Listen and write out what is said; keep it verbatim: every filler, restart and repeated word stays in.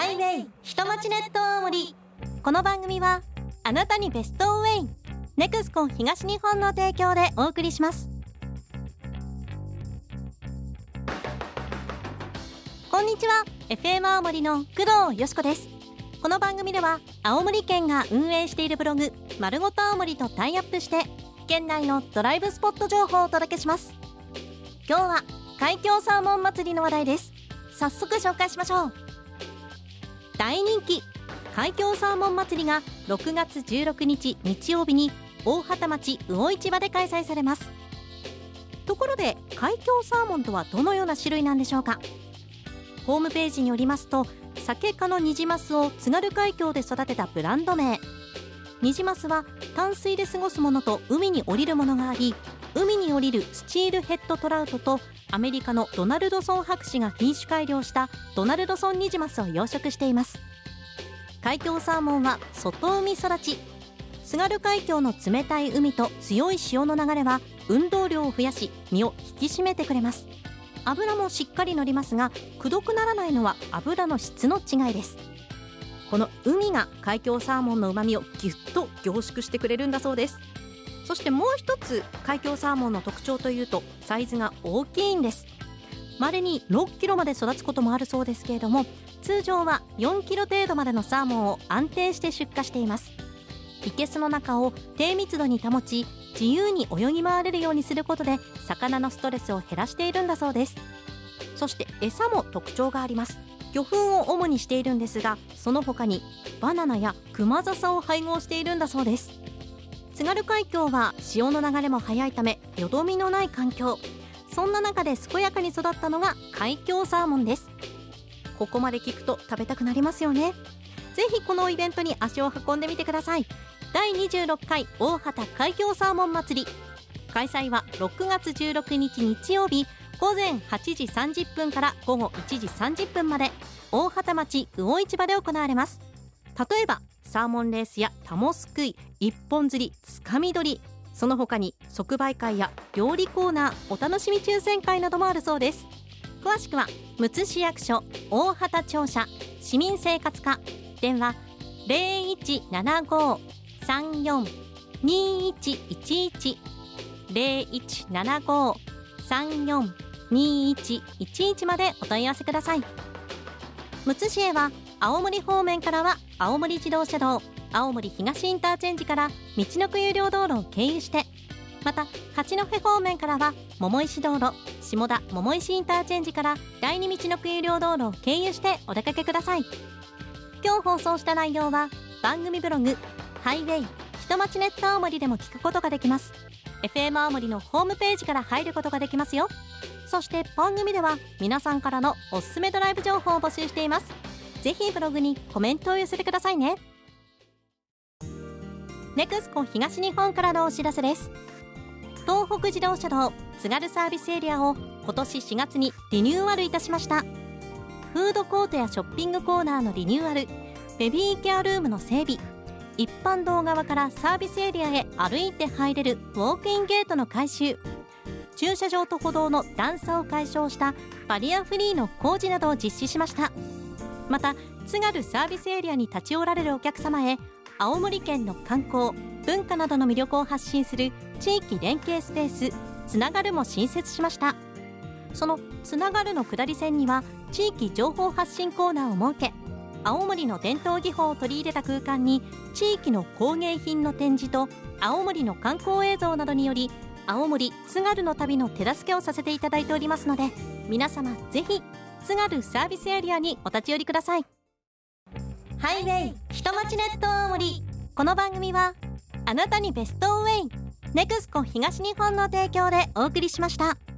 ハイウェイ下町ネット青森。この番組はあなたにベストウェイネクスコ東日本の提供でお送りします。こんにちは、 エフエム 青森の工藤よしこです。この番組では青森県が運営しているブログまるごと青森とタイアップして県内のドライブスポット情報をお届けします。今日は海峡サーモン祭りの話題です。早速紹介しましょう。大人気海峡サーモン祭りがろくがつじゅうろくにち日曜日に大畑町魚市場で開催されます。ところで海峡サーモンとはどのような種類なんでしょうか。ホームページによりますと、サケ科のニジマスを津軽海峡で育てたブランド名。ニジマスは淡水で過ごすものと海に降りるものがあり、海に降りるスチールヘッドトラウトとアメリカのドナルドソン博士が品種改良したドナルドソンニジマスを養殖しています。海峡サーモンは外海育ち。津軽海峡の冷たい海と強い潮の流れは運動量を増やし身を引き締めてくれます。油もしっかり乗りますが、くどくならないのは油の質の違いです。この海が海峡サーモンの旨味をぎゅっと凝縮してくれるんだそうです。そしてもう一つ海峡サーモンの特徴というと、サイズが大きいんです。稀にろっキロまで育つこともあるそうですけれども、通常はよんキロ程度までのサーモンを安定して出荷しています。生けすの中を低密度に保ち、自由に泳ぎ回れるようにすることで魚のストレスを減らしているんだそうです。そして餌も特徴があります。魚粉を主にしているんですが、その他にバナナやクマザサを配合しているんだそうです。津軽海峡は潮の流れも速いためよどみのない環境。そんな中で健やかに育ったのが海峡サーモンです。ここまで聞くと食べたくなりますよね。ぜひこのイベントに足を運んでみてください。だいにじゅうろっかい大畑海峡サーモン祭り。開催はろくがつじゅうろくにち日曜日ごぜんはちじさんじゅっぷんからごごいちじさんじゅっぷんまで大畑町魚市場で行われます。例えばサーモンレースやタモすくい、一本釣り、つかみ取り、その他に即売会や料理コーナー、お楽しみ抽選会などもあるそうです。詳しくはむつ市役所大畑庁舎市民生活課、電話 ゼロいちななご さんよん にいちいちいち ゼロいちななご さんよん にいちいちいち までお問い合わせください。むつ市へは青森方面からは青森自動車道青森東インターチェンジから道のく有料道路を経由して、また八戸方面からは桃石道路下田桃石インターチェンジから第二道のく有料道路を経由してお出かけください。今日放送した内容は番組ブログハイウェイ下町ネット青森でも聞くことができます。 エフエム 青森のホームページから入ることができますよ。そして番組では皆さんからのおすすめドライブ情報を募集しています。ぜひブログにコメントを寄せてくださいね。ネクスコ東日本からのお知らせです。東北自動車道津軽サービスエリアを今年しがつにリニューアルいたしました。フードコートやショッピングコーナーのリニューアル、ベビーケアルームの整備、一般道側からサービスエリアへ歩いて入れるウォークインゲートの改修、駐車場と歩道の段差を解消したバリアフリーの工事などを実施しました。また津軽サービスエリアに立ち寄られるお客様へ青森県の観光文化などの魅力を発信する地域連携スペースつながるも新設しました。そのつながるの下り線には地域情報発信コーナーを設け、青森の伝統技法を取り入れた空間に地域の工芸品の展示と青森の観光映像などにより青森津軽の旅の手助けをさせていただいておりますので、皆様ぜひ津軽サービスエリアにお立ち寄りください。ハイウェイ下町ネット青森。この番組はあなたにベストウェイネクスコ東日本の提供でお送りしました。